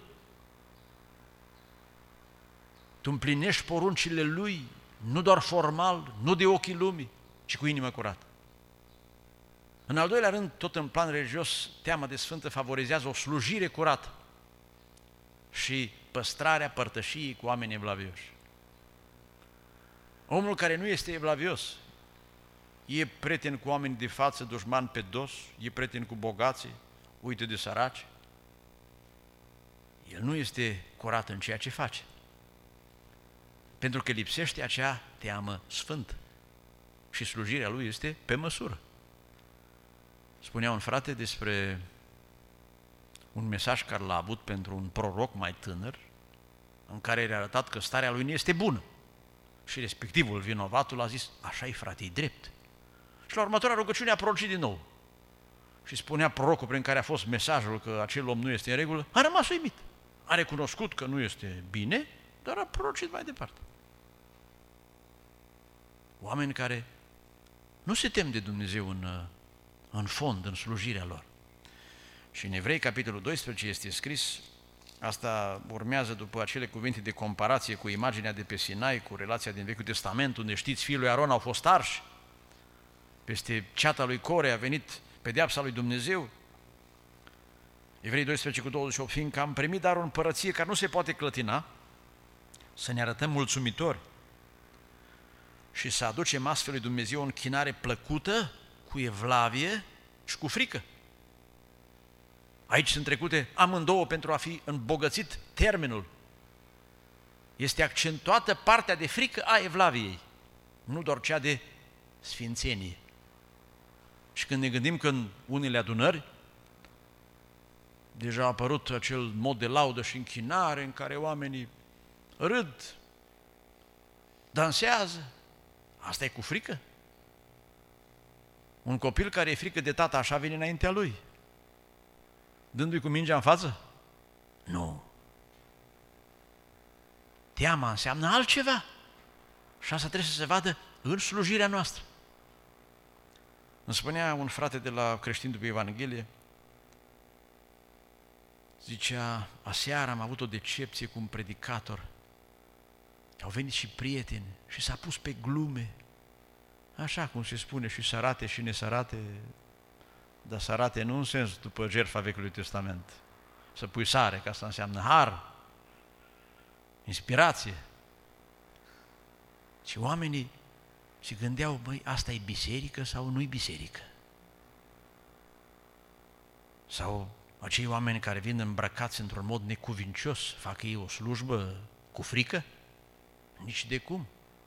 Speaker 1: Tu împlinești poruncile Lui, nu doar formal, nu de ochii lumii, ci cu inimă curată. În al doilea rând, tot în plan religios, teama de sfântă favorizează o slujire curată și păstrarea părtășiei cu oameni evlavioși. Omul care nu este evlavios e prieten cu oameni de față, dușman pe dos, e prieten cu bogații, uită de săraci. El nu este curat în ceea ce face, pentru că lipsește acea teamă sfântă și slujirea lui este pe măsură. Spunea un frate despre un mesaj care l-a avut pentru un proroc mai tânăr, în care i-a arătat că starea lui nu este bună. Și respectivul, vinovatul, a zis, așa-i frate, e drept. Și la următoarea rugăciune a prorocit din nou. Și spunea prorocul prin care a fost mesajul că acel om nu este în regulă, a rămas uimit. A recunoscut că nu este bine, dar a prorocit mai departe. Oameni care nu se tem de Dumnezeu în, în fond, în slujirea lor. Și în Evrei, capitolul doisprezece, este scris, asta urmează după acele cuvinte de comparație cu imaginea de pe Sinai, cu relația din Vechiul Testament, unde știți, fiii lui Aron au fost arși, peste ceata lui Core a venit pedeapsa lui Dumnezeu. Evrei doisprezece cu douăzeci și opt, fiindcă am primit dar o împărăție care nu se poate clătina, să ne arătăm mulțumitori și să aducem astfel lui Dumnezeu o închinare plăcută, cu evlavie și cu frică. Aici sunt trecute amândouă pentru a fi îmbogățit termenul. Este accentuată partea de frică a evlaviei, nu doar cea de sfințenie. Și când ne gândim că în unele adunări deja a apărut acel mod de laudă și închinare în care oamenii râd, dansează, asta e cu frică? Un copil care e frică de tata, așa vine înaintea lui. dându-i cu mingea în față? Nu. Teama înseamnă altceva. Și asta trebuie să se vadă în slujirea noastră. Îmi spunea un frate de la Creștin după Evanghelie, zicea, aseară am avut o decepție cu un predicator. Au venit și prieteni și s-a pus pe glume, așa cum se spune, și sărate și nesărate, dar sărate nu în sens după jertfa Vechiului Testament. Să pui sare, că asta înseamnă har, inspirație. Și oamenii se gândeau, băi, asta e biserică sau nu-i biserică? Sau acei oameni care vin îmbrăcați într-un mod necuvincios, fac ei o slujbă cu frică? Nici de cum.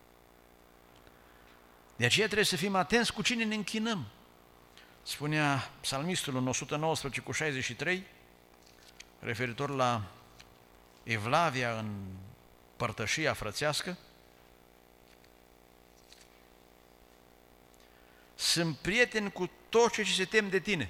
Speaker 1: De aceea trebuie să fim atenți cu cine ne închinăm. Spunea psalmistul în o sută nouăsprezece cu șaizeci și trei, referitor la evlavia în părtășia frățească, sunt prieten cu toți cei ce se tem de tine,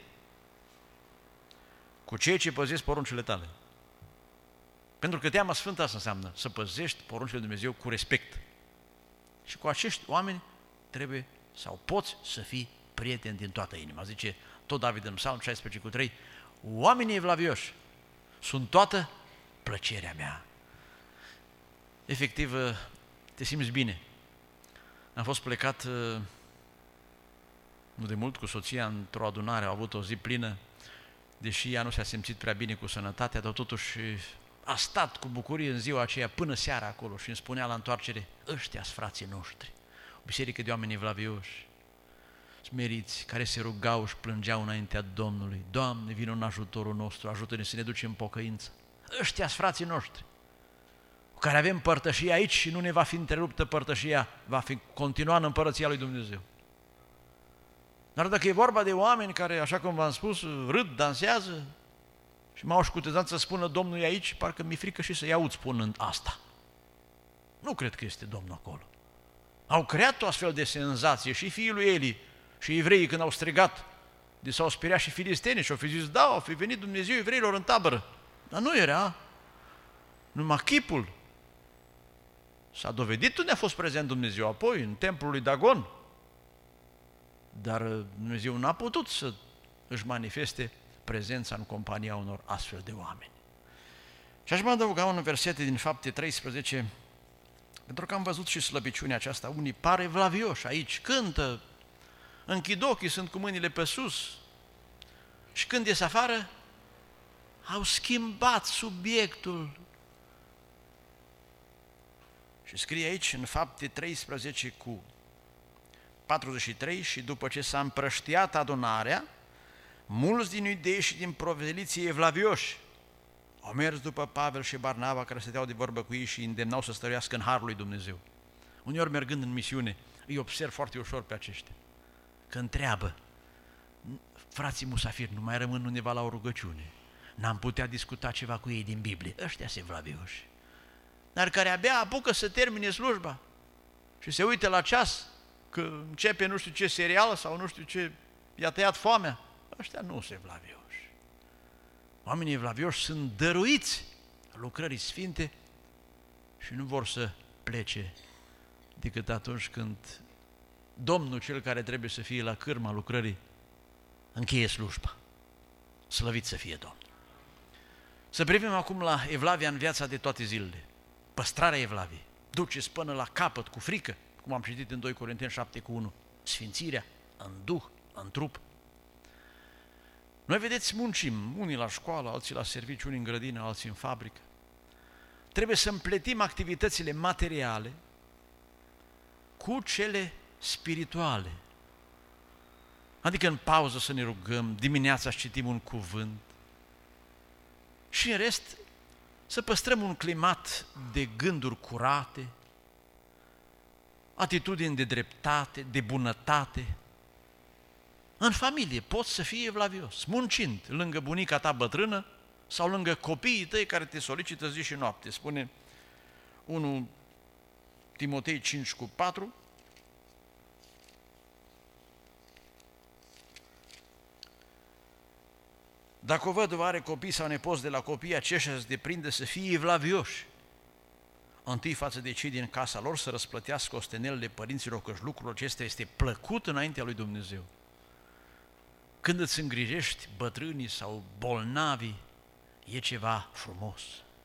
Speaker 1: cu cei ce păzesc poruncile tale. Pentru că teama sfântă asta înseamnă să păzești poruncile lui Dumnezeu cu respect. Și cu acești oameni trebuie sau poți să fii prieten din toată inima. Zice tot David în Psalm șaisprezece cu trei, oamenii evlavioși sunt toată plăcerea mea. Efectiv, te simți bine. Am fost plecat nu de mult cu soția într-o adunare, au avut o zi plină, deși ea nu s-a simțit prea bine cu sănătatea, dar totuși a stat cu bucurie în ziua aceea până seara acolo și îmi spunea la întoarcere, ăștia-s frații noștri, o biserică de oameni evlavioși, smeriți, care se rugau și plângeau înaintea Domnului, Doamne, vină în ajutorul nostru, ajută-ne să ne ducem în pocăință. Ăștia-s frații noștri, cu care avem părtășia aici și nu ne va fi întreruptă părtășia, va fi continua în împărăția lui Dumnezeu. Dar dacă e vorba de oameni care, așa cum v-am spus, râd, dansează și m-au șcutezat să spună Domnul e aici, parcă mi-e frică și să-i aud spunând asta. Nu cred că este Domnul acolo. Au creat o astfel de senzație și fiii lui Eli și evreii când au strigat, de s-au speriat și filistenii și au fi zis, da, au fi venit Dumnezeu evreilor în tabără. Dar nu era, numai chipul. S-a dovedit unde a fost prezent Dumnezeu apoi, în templul lui Dagon. Dar Dumnezeu n-a putut să își manifeste prezența în compania unor astfel de oameni. Și aș mai adăuga un verset din Fapte treisprezece, pentru că am văzut și slăbiciunea aceasta. Unii pare evlavioși aici, cântă, închid ochii, sunt cu mâinile pe sus. Și când ies afară, au schimbat subiectul. Și scrie aici în Fapte treisprezece cu patruzeci și trei, și după ce s-a împrăștiat adunarea, mulți din iudei și din proveliții evlavioși au mers după Pavel și Barnaba, care stăteau de vorbă cu ei și îi îndemnau să stăruiască în harul lui Dumnezeu. Uneori, mergând în misiune, îi observ foarte ușor pe aceștia, că întreabă, frații musafiri, nu mai rămân undeva la o rugăciune, n-am putea discuta ceva cu ei din Biblie, ăștia se evlavioși, dar care abia apucă să termine slujba și se uită la ceas, că începe nu știu ce serial sau nu știu ce, i-a tăiat foamea, ăștia nu sunt evlavioși. Oamenii evlavioși sunt dăruiți lucrării sfinte și nu vor să plece decât atunci când Domnul, cel care trebuie să fie la cârma lucrării, încheie slujba. Slăvit să fie Domnul. Să privim acum la evlavia în viața de toate zilele. Păstrarea evlaviei. Duceți până la capăt cu frică, cum am citit în doi Corinteni șapte cu unu. Sfințirea în duh, în trup. Noi, vedeți, muncim, unii la școală, alții la serviciu, unii în grădină, alții în fabrică. Trebuie să împletim activitățile materiale cu cele spirituale. Adică în pauză să ne rugăm, dimineața să citim un cuvânt și în rest să păstrăm un climat de gânduri curate, atitudini de dreptate, de bunătate. În familie poți să fii evlavios, muncind lângă bunica ta bătrână sau lângă copiii tăi care te solicită zi și noapte. Spune unu Timotei cinci cu patru. Dacă o văduvă are copii sau nepoți, de la copiii aceștia se deprinde să fie evlavioși, întâi față de cei din casa lor, să răsplătească ostenelele părinților, căci lucrul acesta este plăcut înaintea lui Dumnezeu. Când îți îngrijești bătrânii sau bolnavii, e ceva frumos.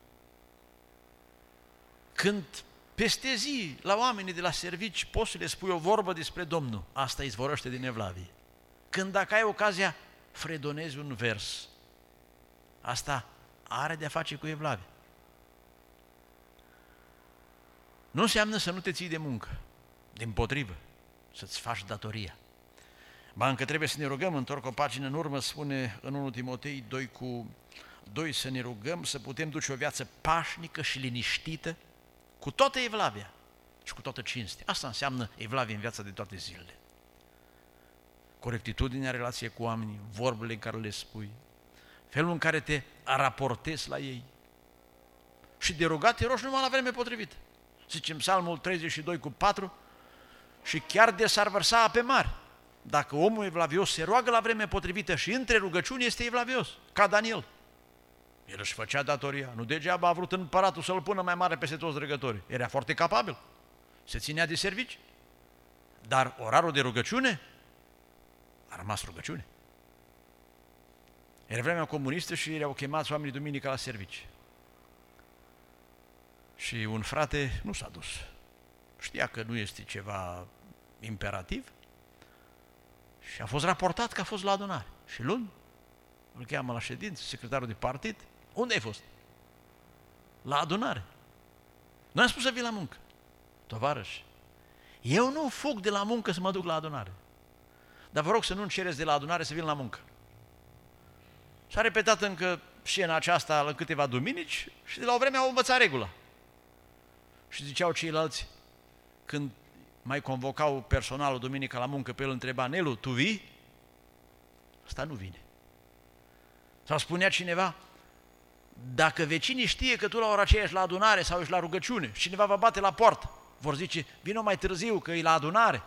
Speaker 1: Când peste zi, la oamenii de la servici, poți să le spui o vorbă despre Domnul, asta izvorăște din evlavie. Când dacă ai ocazia, fredonezi un vers, asta are de-a face cu evlavie. Nu înseamnă să nu te ții de muncă, dimpotrivă, să-ți faci datoria. Ba încă trebuie să ne rugăm, întorc o pagină în urmă, spune în întâi Timotei doi cu doi, să ne rugăm să putem duce o viață pașnică și liniștită, cu toată evlavia și cu toată cinstea. Asta înseamnă evlavie în viața de toate zilele. Corectitudinea relației cu oamenii, vorbele în care le spui, felul în care te raportezi la ei. Și de rugat te rogi numai la vreme potrivită. Zicem Psalmul treizeci și doi cu patru, și chiar de s-ar vărsa ape mari, dacă omul evlavios se roagă la vreme potrivită și între rugăciuni, este evlavios, ca Daniel. El își făcea datoria, nu degeaba a vrut împăratul să-l pună mai mare peste toți dregătorii. Era foarte capabil, se ținea de servici, dar orarul de rugăciune a rămas rugăciune. Era vremea comunistă și erau chemați oamenii duminica la servici. Și un frate nu s-a dus. Știa că nu este ceva imperativ și a fost raportat că a fost la adunare. Și luni îl cheamă la ședință, secretarul de partid. Unde ai fost? La adunare. Nu am spus să vii la muncă. Tovarăși, eu nu fug de la muncă să mă duc la adunare. Dar vă rog să nu-mi cereți de la adunare să vin la muncă. S-a repetat încă scena aceasta în câteva duminici și de la o vreme au învățat regula. Și ziceau ceilalți, când mai convocau personalul duminica la muncă, pe el întreba, Nelu, tu vii? Ăsta nu vine. Sau spunea cineva, dacă vecinii știe că tu la ora aceea ești la adunare sau ești la rugăciune și cineva va bate la poartă, vor zice, vină mai târziu că e la adunare.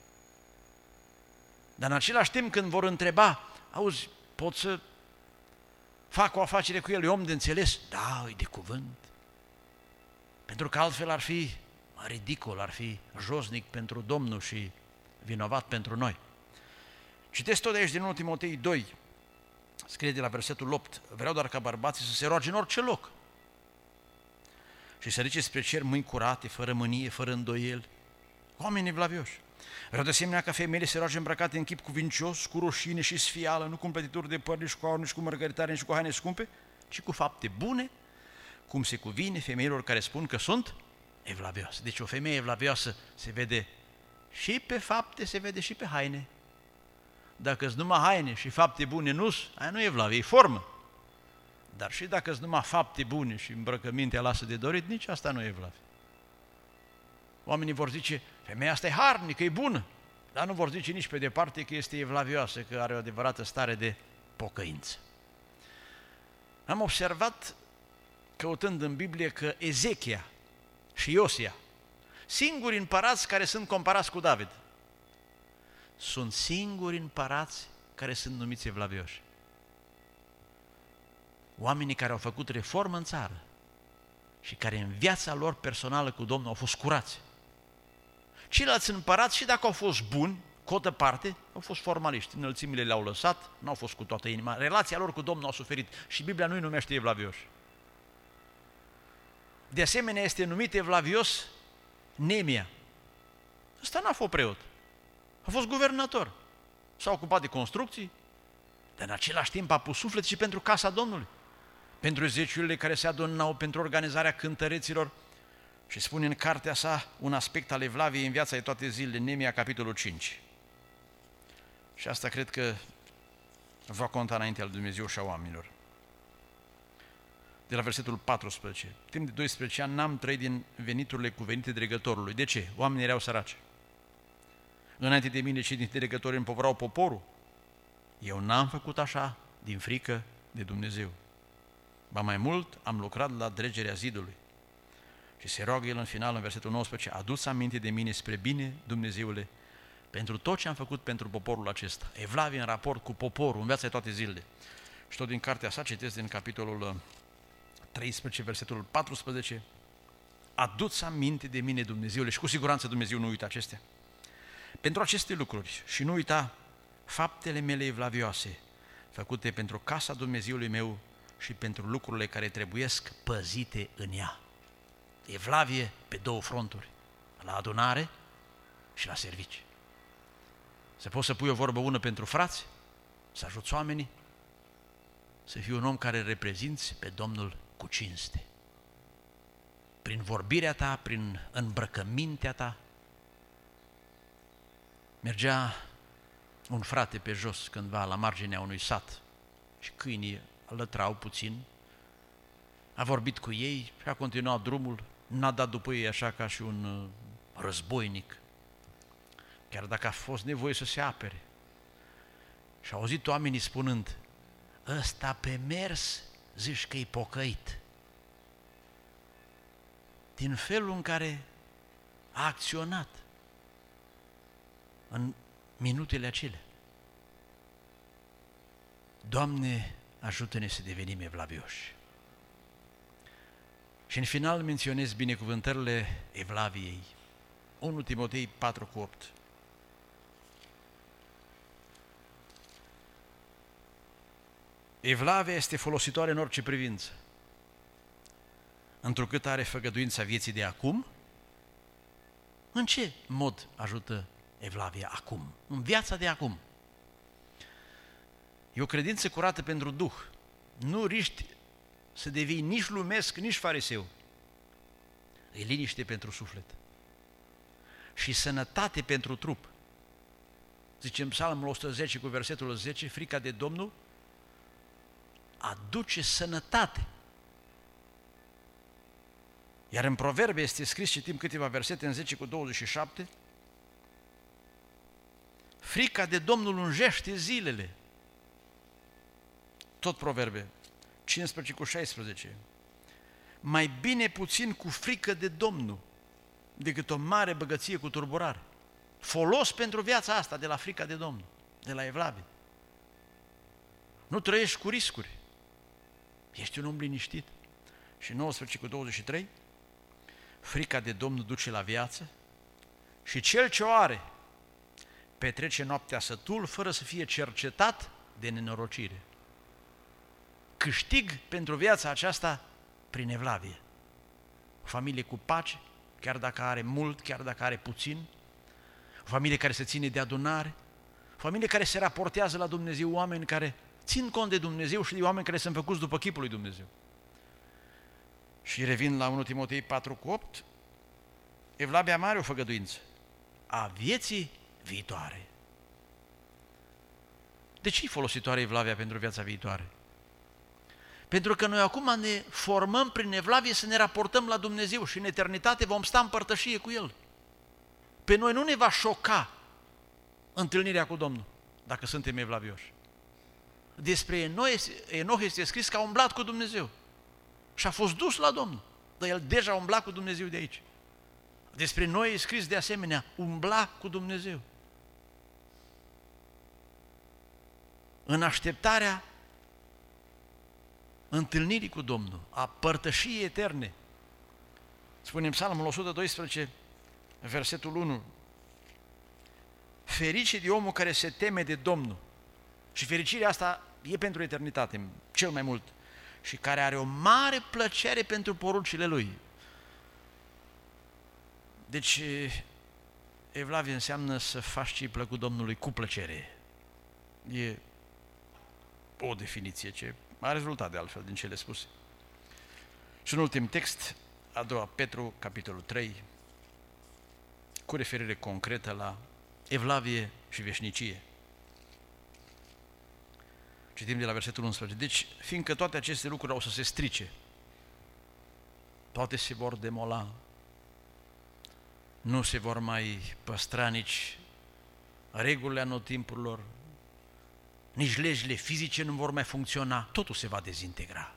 Speaker 1: Dar în același timp când vor întreba, auzi, pot să fac o afacere cu el, e om de înțeles? Da, e de cuvânt. Pentru că altfel ar fi ridicol, ar fi josnic pentru Domnul și vinovat pentru noi. Citesc tot de aici din întâi Timotei doi, scrie de la versetul opt, vreau doar ca bărbații să se roage în orice loc și să ridice spre cer mâini curate, fără mânie, fără îndoieli, oameni evlavioși. Vreau de asemenea ca femeile se roage îmbrăcate în chip cuvincios, cu roșine și sfială, nu cu împletituri de păr, nici cu aur, nici cu mărgăritare, nici cu haine scumpe, ci cu fapte bune, cum se cuvine femeilor care spun că sunt evlavioase. Deci o femeie evlavioasă se vede și pe fapte, se vede și pe haine. Dacă-s numai haine și fapte bune nu-s, aia nu e evlavie, e formă. Dar și dacă-s numai fapte bune și îmbrăcămintea lasă de dorit, nici asta nu e evlavie. Oamenii vor zice, femeia asta e harnică, e bună, dar nu vor zice nici pe departe că este evlavioasă, că are o adevărată stare de pocăință. Am observat, căutând în Biblie, că Ezechia și Iosia, singuri împărați care sunt comparați cu David, sunt singuri împărați care sunt numiți evlavioși. Oamenii care au făcut reformă în țară și care în viața lor personală cu Domnul au fost curați. Ceilalți împărați, și dacă au fost buni, cotă parte, au fost formaliști, înălțimile le-au lăsat, nu au fost cu toată inima, relația lor cu Domnul a suferit și Biblia nu-i numește evlavioși. De asemenea este numit evlavios Nemia. Ăsta n-a fost preot, a fost guvernator, s-a ocupat de construcții, dar în același timp a pus suflet și pentru casa Domnului, pentru zeciurile care se adunau, pentru organizarea cântăreților. Și spune în cartea sa un aspect al evlaviei în viața de toate zilele, Nemia, capitolul cinci. Și asta cred că va conta înaintea lui Dumnezeu și a oamenilor. De la versetul paisprezece. Timp de doisprezece ani n-am trăit din veniturile cuvenite dregătorului. De ce? Oamenii erau săraci. Înainte de mine cei din dregători împovrau poporul. Eu n-am făcut așa din frică de Dumnezeu. Ba mai mult, am lucrat la dregerea zidului. Și se roagă el în final, în versetul nouăsprezece, adu-ți aminte de mine spre bine, Dumnezeule, pentru tot ce am făcut pentru poporul acesta. Evlavie în raport cu poporul, în viața de toate zilele. Și tot din cartea sa citesc din capitolul treisprezece, versetul paisprezece. Adu-ți aminte de mine, Dumnezeule, și cu siguranță Dumnezeu nu uită acestea. Pentru aceste lucruri și nu uita faptele mele evlavioase, făcute pentru casa Dumnezeului meu și pentru lucrurile care trebuiesc păzite în ea. Evlavie pe două fronturi, la adunare și la servici. Să poți să pui o vorbă bună pentru frați, să ajuți oamenii, să fii un om care reprezinți pe Domnul cu cinste. Prin vorbirea ta, prin îmbrăcămintea ta. Mergea un frate pe jos cândva la marginea unui sat și câinii alătrau puțin. A vorbit cu ei și a continuat drumul, n-a dat după ei așa ca și un războinic, chiar dacă a fost nevoie să se apere. Și au auzit oamenii spunând: ăsta pe mers zici că-i pocăit. Din felul în care a acționat în minutele acelea. Doamne, ajută-ne să devenim evlavioși. Și în final menționez binecuvântările Evlaviei. unu Timotei patru cu opt. Evlavia este folositoare în orice privință, întrucât are făgăduința vieții de acum. În ce mod ajută Evlavia acum? În viața de acum. E o credință curată pentru Duh. Nu riști să devii nici lumesc, nici fariseu. E liniște pentru suflet. Și sănătate pentru trup. Zicem Psalmul o sută zece cu versetul zece, frica de Domnul aduce sănătate. Iar în Proverbe este scris, citim câteva versete în zece cu douăzeci și șapte, frica de Domnul lungește zilele. Tot Proverbe cincisprezece cu șaisprezece. Mai bine puțin cu frică de Domnul decât o mare bogăție cu turburare. Folos pentru viața asta de la frica de Domnul, de la Evlavie. Nu trăiești cu riscuri. Ești un om liniștit. Și nouăsprezece cu douăzeci și trei, frica de Domnul duce la viață și cel ce o are petrece noaptea sătul fără să fie cercetat de nenorocire. Câștig pentru viața aceasta prin evlavie. O familie cu pace, chiar dacă are mult, chiar dacă are puțin, o familie care se ține de adunare, o familie care se raportează la Dumnezeu, oameni care țin cont de Dumnezeu și de oameni care sunt făcuți după chipul lui Dumnezeu. Și revin la unu Timotei patru cu opt, evlavia mare o făgăduință a vieții viitoare. De ce e folositoare evlavia pentru viața viitoare? Pentru că noi acum ne formăm prin evlavie să ne raportăm la Dumnezeu și în eternitate vom sta în părtășie cu El. Pe noi nu ne va șoca întâlnirea cu Domnul, dacă suntem evlavioși. Despre Enoch este scris că a umblat cu Dumnezeu și a fost dus la Domnul, dar el deja a umblat cu Dumnezeu de aici. Despre noi e scris de asemenea, umbla cu Dumnezeu. În așteptarea întâlnirii cu Domnul, a părtășiei eterne. Spune în Psalmul o sută doisprezece, versetul unu, ferice de omul care se teme de Domnul. Și fericirea asta e pentru eternitate, cel mai mult. Și care are o mare plăcere pentru poruncile Lui. Deci, evlavie înseamnă să faci ce-i plăcut Domnului cu plăcere. E o definiție ce a rezultat de altfel din cele spuse. Și un ultim text, a doua Petru, capitolul trei, cu referire concretă la evlavie și veșnicie. Citim de la versetul unsprezece. Deci, fiindcă toate aceste lucruri au să se strice, toate se vor demola, nu se vor mai păstra nici regulile anotimpurilor, nici legile fizice nu vor mai funcționa, totul se va dezintegra.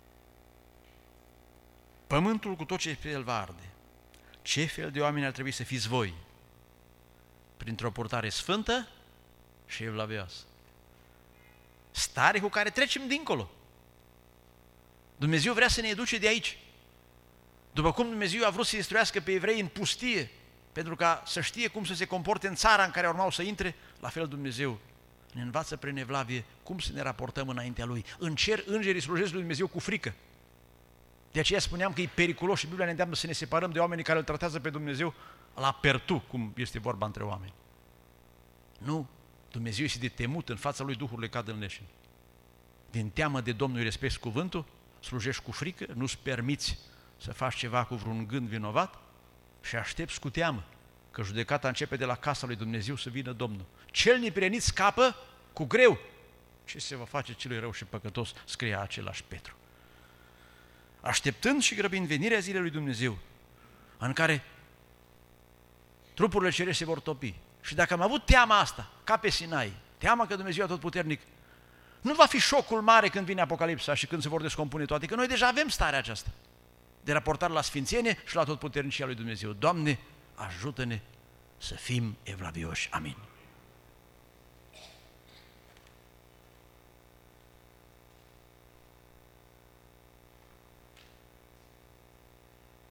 Speaker 1: Pământul cu tot ce pe el va arde. Ce fel de oameni ar trebui să fiți voi? Printr-o purtare sfântă și evlavioasă. stare cu care trecem dincolo. Dumnezeu vrea să ne educe de aici. După cum Dumnezeu a vrut să instruiască pe evrei în pustie, pentru ca să știe cum să se comporte în țara în care urmau să intre, la fel Dumnezeu ne învață prin evlavie cum să ne raportăm înaintea Lui. În cer, îngerii slujesc lui Dumnezeu cu frică. De aceea spuneam că e periculos și Biblia ne îndeamnă să ne separăm de oamenii care îl tratează pe Dumnezeu la pertu, cum este vorba între oameni. Nu, Dumnezeu este de temut, în fața Lui duhurile cad în leșini. Din teamă de Domnul îi respecti cuvântul, slujești cu frică, nu-ți permiți să faci ceva cu vreun gând vinovat și aștepți cu teamă că judecata începe de la casa lui Dumnezeu să vină Domnul. Cel neprienit scapă cu greu. Ce se va face celui rău și păcătos, scria același Petru. Așteptând și grăbind venirea zilei lui Dumnezeu, în care trupurile cerești se vor topi. Și dacă am avut teama asta, ca pe Sinai, teama că Dumnezeu e atotputernic, nu va fi șocul mare când vine Apocalipsa și când se vor descompune toate, că noi deja avem starea aceasta de raportare la sfințenie și la atotputernicia lui Dumnezeu. Doamne, ajută-ne să fim evlavioși. Amin.